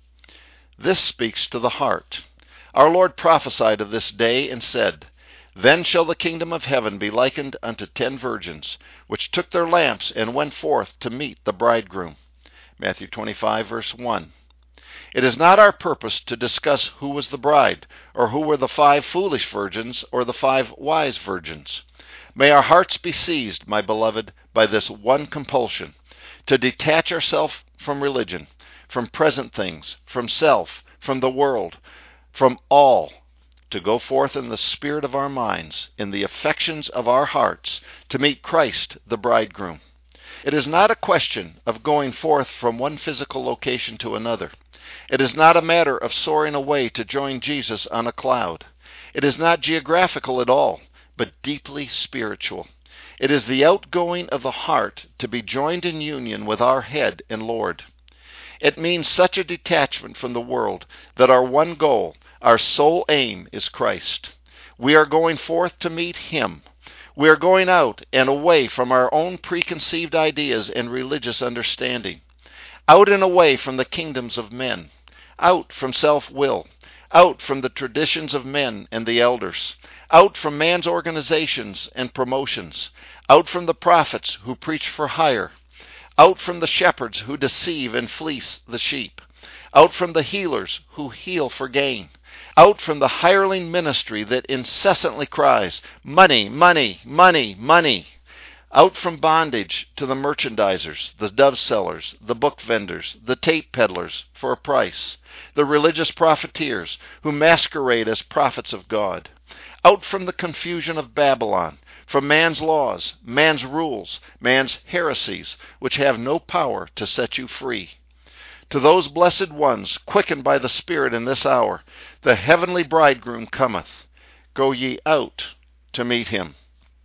This speaks to the heart. Our Lord prophesied of this day and said, "Then shall the kingdom of heaven be likened unto 10 virgins, which took their lamps and went forth to meet the bridegroom." Matthew 25, verse 1. It is not our purpose to discuss who was the bride, or who were the 5 foolish virgins or the 5 wise virgins. May our hearts be seized, my beloved, by this one compulsion, to detach ourselves from religion, from present things, from self, from the world, from all, to go forth in the spirit of our minds, in the affections of our hearts, to meet Christ the bridegroom. It is not a question of going forth from one physical location to another. It is not a matter of soaring away to join Jesus on a cloud. It is not geographical at all, but deeply spiritual. It is the outgoing of the heart to be joined in union with our head and Lord. It means such a detachment from the world that our one goal, our sole aim, is Christ. We are going forth to meet him. We are going out and away from our own preconceived ideas and religious understanding, out and away from the kingdoms of men, out from self-will, out from the traditions of men and the elders, out from man's organizations and promotions, out from the prophets who preach for hire, out from the shepherds who deceive and fleece the sheep, out from the healers who heal for gain, out from the hireling ministry that incessantly cries, "Money, money, money, money," out from bondage to the merchandisers, the dove sellers, the book vendors, the tape peddlers for a price, the religious profiteers who masquerade as prophets of God, out from the confusion of Babylon, from man's laws, man's rules, man's heresies, which have no power to set you free. To those blessed ones, quickened by the Spirit in this hour, the heavenly bridegroom cometh. Go ye out to meet him.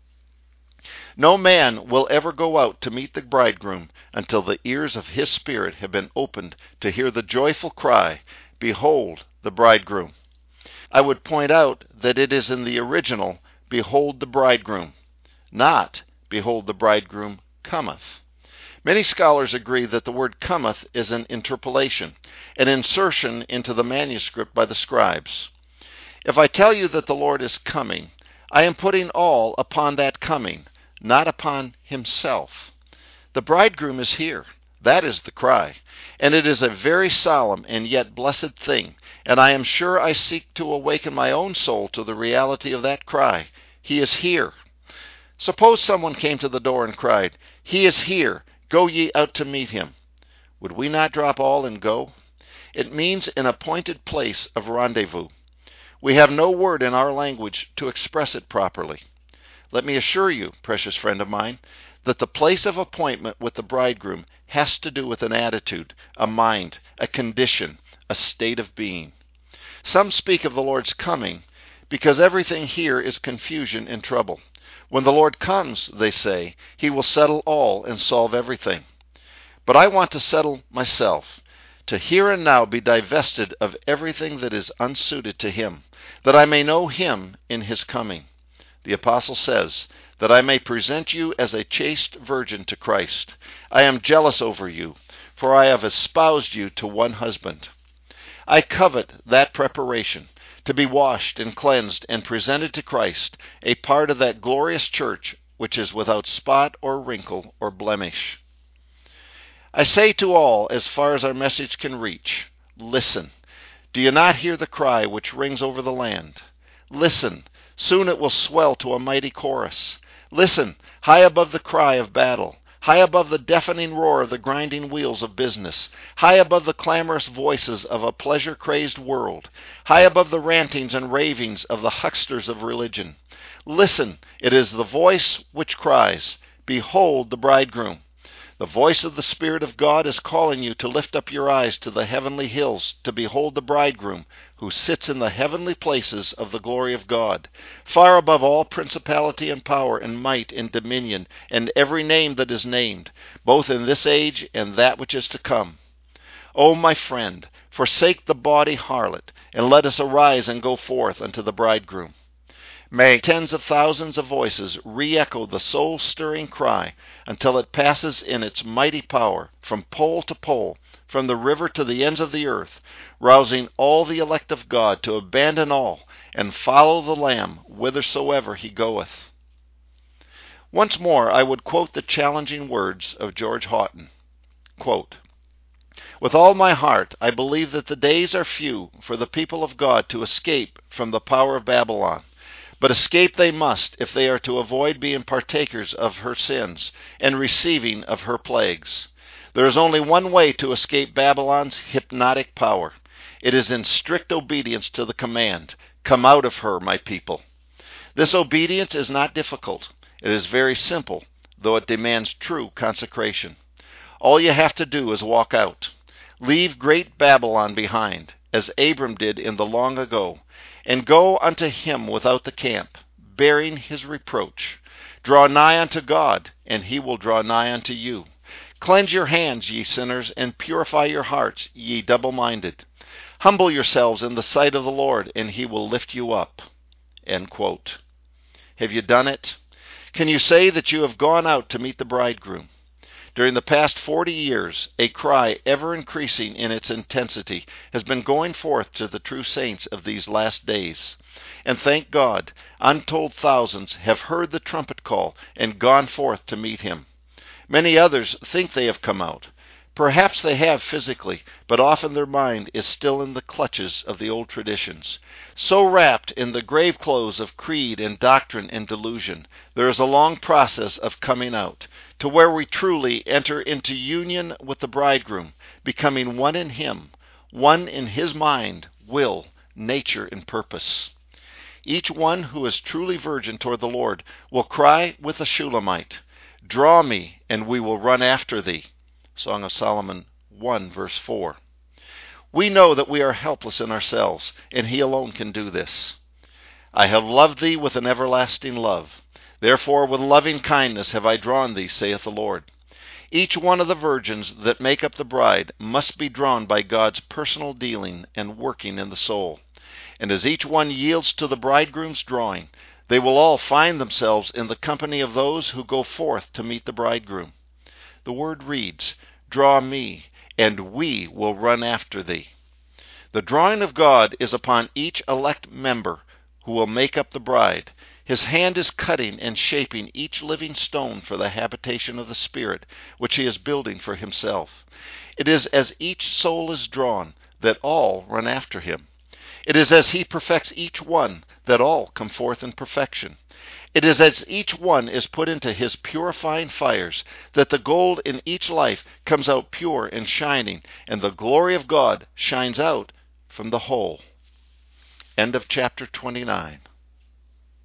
No man will ever go out to meet the bridegroom until the ears of his spirit have been opened to hear the joyful cry, "Behold the bridegroom." I would point out that it is in the original, "Behold the bridegroom," not "Behold the bridegroom cometh." Many scholars agree that the word cometh is an interpolation, an insertion into the manuscript by the scribes. If I tell you that the Lord is coming, I am putting all upon that coming, not upon himself. The bridegroom is here. That is the cry. And it is a very solemn and yet blessed thing, and I am sure I seek to awaken my own soul to the reality of that cry. He is here. Suppose someone came to the door and cried, "He is here. Go ye out to meet him." Would we not drop all and go? It means an appointed place of rendezvous. We have no word in our language to express it properly. Let me assure you, precious friend of mine, that the place of appointment with the bridegroom has to do with an attitude, a mind, a condition, a state of being. Some speak of the Lord's coming because everything here is confusion and trouble. When the Lord comes, they say, he will settle all and solve everything. But I want to settle myself, to here and now be divested of everything that is unsuited to him, that I may know him in his coming. The apostle says, that I may present you as a chaste virgin to Christ. I am jealous over you, for I have espoused you to one husband. I covet that preparation, to be washed and cleansed and presented to Christ, a part of that glorious church which is without spot or wrinkle or blemish. I say to all, as far as our message can reach, listen. Do you not hear the cry which rings over the land? Listen, soon it will swell to a mighty chorus. Listen, high above the cry of battle, high above the deafening roar of the grinding wheels of business, high above the clamorous voices of a pleasure-crazed world, high above the rantings and ravings of the hucksters of religion. Listen, it is the voice which cries, "Behold the bridegroom." The voice of the Spirit of God is calling you to lift up your eyes to the heavenly hills, to behold the bridegroom, who sits in the heavenly places of the glory of God, far above all principality and power and might and dominion, and every name that is named, both in this age and that which is to come. O my friend, forsake the bawdy harlot, and let us arise and go forth unto the bridegroom. May tens of thousands of voices re-echo the soul-stirring cry until it passes in its mighty power from pole to pole, from the river to the ends of the earth, rousing all the elect of God to abandon all and follow the Lamb whithersoever he goeth. Once more I would quote the challenging words of George Houghton. Quote, "With all my heart I believe that the days are few for the people of God to escape from the power of Babylon. But escape they must if they are to avoid being partakers of her sins and receiving of her plagues. There is only one way to escape Babylon's hypnotic power. It is in strict obedience to the command, 'Come out of her, my people.' This obedience is not difficult. It is very simple, though it demands true consecration. All you have to do is walk out. Leave great Babylon behind, as Abram did in the long ago, and go unto him without the camp, bearing his reproach. Draw nigh unto God, and he will draw nigh unto you. Cleanse your hands, ye sinners, and purify your hearts, ye double-minded. Humble yourselves in the sight of the Lord, and he will lift you up." End quote. Have you done it? Can you say that you have gone out to meet the bridegroom? During the past 40 years, a cry ever increasing in its intensity has been going forth to the true saints of these last days. And thank God, untold thousands have heard the trumpet call and gone forth to meet him. Many others think they have come out. Perhaps they have physically, but often their mind is still in the clutches of the old traditions. So wrapped in the grave clothes of creed and doctrine and delusion, there is a long process of coming out, to where we truly enter into union with the bridegroom, becoming one in him, one in his mind, will, nature, and purpose. Each one who is truly virgin toward the Lord will cry with the Shulamite, "Draw me, and we will run after thee." Song of Solomon 1, verse 4. We know that we are helpless in ourselves, and he alone can do this. "I have loved thee with an everlasting love. Therefore with loving kindness have I drawn thee, saith the Lord." Each one of the virgins that make up the bride must be drawn by God's personal dealing and working in the soul. And as each one yields to the bridegroom's drawing, they will all find themselves in the company of those who go forth to meet the bridegroom. The word reads, "Draw me, and we will run after thee." The drawing of God is upon each elect member who will make up the bride. His hand is cutting and shaping each living stone for the habitation of the Spirit, which he is building for himself. It is as each soul is drawn that all run after him. It is as he perfects each one that all come forth in perfection. It is as each one is put into his purifying fires that the gold in each life comes out pure and shining, and the glory of God shines out from the whole. End of chapter 29.